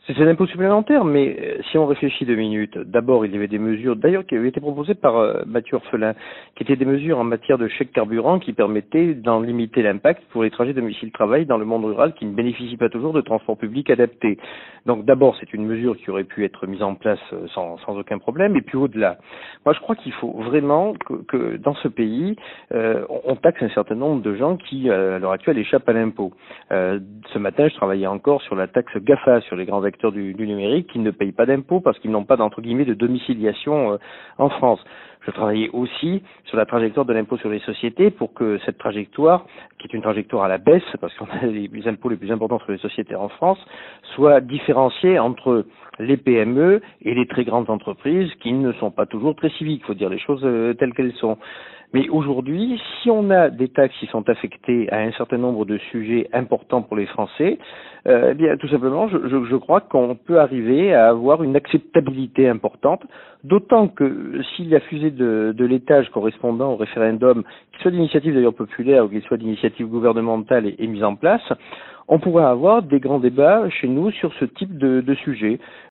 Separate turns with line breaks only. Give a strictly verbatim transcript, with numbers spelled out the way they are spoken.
C'est un impôt supplémentaire, mais euh, si on réfléchit deux minutes, d'abord il y avait des mesures, d'ailleurs qui avaient été proposées par euh, Mathieu Orphelin, qui étaient des mesures en matière de chèque carburant qui permettaient d'en limiter l'impact pour les trajets domicile-travail dans le monde rural qui ne bénéficient pas toujours de transports publics adaptés. Donc d'abord c'est une mesure qui aurait pu être mise en place euh, sans, sans aucun problème, et puis au-delà. Moi je crois qu'il faut vraiment que, que dans ce pays, euh, on taxe un certain nombre de gens qui euh, à l'heure actuelle échappent à l'impôt. Euh, ce matin je travaillais encore sur la taxe GAFA, sur les grands vecteurs Du, du numérique qui ne payent pas d'impôts parce qu'ils n'ont pas d'entre guillemets de domiciliation euh, en France. Je travaillais aussi sur la trajectoire de l'impôt sur les sociétés pour que cette trajectoire, qui est une trajectoire à la baisse, parce qu'on a les, les impôts les plus importants sur les sociétés en France, soit différenciée entre les P M E et les très grandes entreprises qui ne sont pas toujours très civiques. Il faut dire les choses euh, telles qu'elles sont. Mais aujourd'hui, si on a des taxes qui sont affectées à un certain nombre de sujets importants pour les Français, euh, eh bien, tout simplement, je, je, je crois qu'on peut arriver à avoir une acceptabilité importante, d'autant que s'il y a fusée de, de l'étage correspondant au référendum, qu'il soit d'initiative d'ailleurs populaire ou qu'il soit d'initiative gouvernementale et, et mise en place, on pourrait avoir des grands débats chez nous sur ce type de, de sujet.